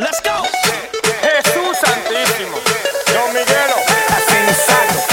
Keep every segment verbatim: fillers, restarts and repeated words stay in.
Let's go. Jesús Santísimo, Don Miguelo, sensato.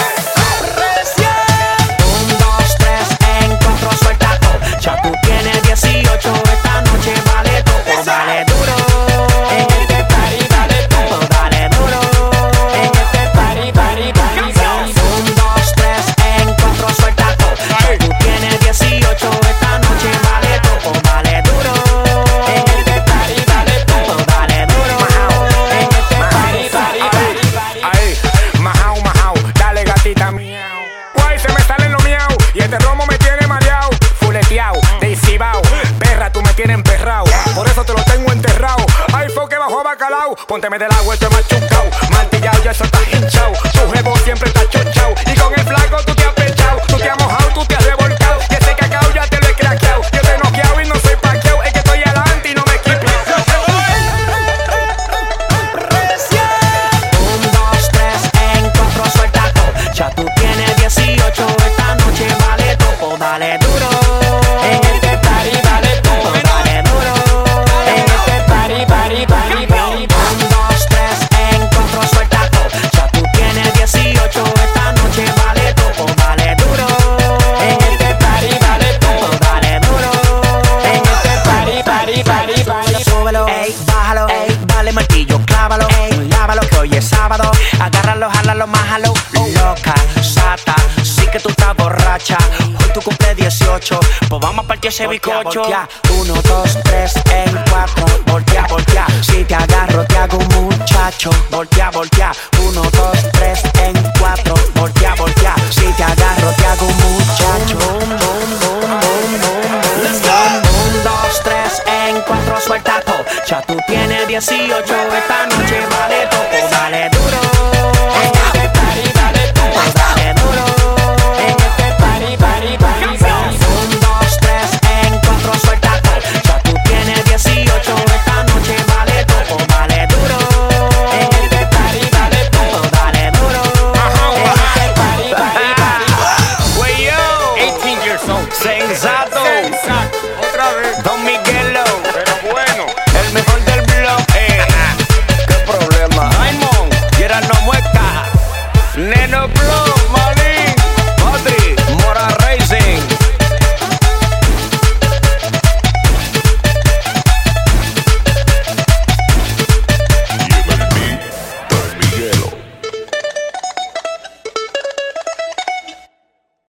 Un, dos, tres, en cuatro, suelta todo. Ya tú tienes dieciocho, esta noche vale todo. Dale duro, en este party dale todo. Dale duro, en este party, party, party, party. Un, dos, tres, en cuatro, suelta todo. Ya tú tienes dieciocho, esta noche vale todo. Dale duro, en este party dale todo. Dale duro, en este party, party, party, party. Ahí, majao, majao, dale gatita miau. Guay, se me salen los miau. Y este romo me tiene mareado, fuleteado, deicibao. Perra, tú me tienes emperrao. Por eso te lo tengo enterrado. Ay, fue que bajó bacalao. Pónteme del agua, esto es machucao. Martillao, ya eso está hinchao. Tu jevo siempre está chochao. Y con el flaco tú te has pechao. Tú te has mojado, tú te has revolcado. Y ese cacao ya te lo he craqueado. Yo te he noqueado y no soy paqueado. Es que estoy adelante y no me equipeo. Un, dos, tres, en cuatro, suelta todo. Ya tú tienes dieciocho, esta noche vale todo. Dale duro, en este party dale todo. Dale duro, en este party, party, party, party. Un, dos, tres, en cuatro, suelta todo. Ya tú tienes dieciocho, esta noche vale todo. Dale duro, en este party dale todo. Dale duro, en este party, party, party, party. Súbelo, ey, bájalo, ey, dale martillo, clávalo, ey, lávalo que hoy es sábado. Agárralo, jálalo, májalo, loca, sata, sí que tú estás borracha. Hoy tú cumples dieciocho, pues vamos a partir ese bizcocho. Uno, dos, tres, en cuatro, voltea, voltea. Si te agarro te hago un muchacho. Voltea, voltea. Uno, dos, tres, en cuatro, voltea, voltea. Si te agarro te hago un muchacho. Boom, boom, boom, boom, boom. Let's go. Un, dos, tres, en cuatro, suelta todo. Ya tú tienes dieciocho, esta noche vale todo. Dale duro, en este party dale todo. Dale duro, en este party, party, party, party. Un, dos, tres, en cuatro, suelta todo. Ya tú tienes dieciocho, esta noche vale todo. Dale duro, en este party dale todo. Dale duro, en este party, party, party. Way yo, eighteen years old, sensato.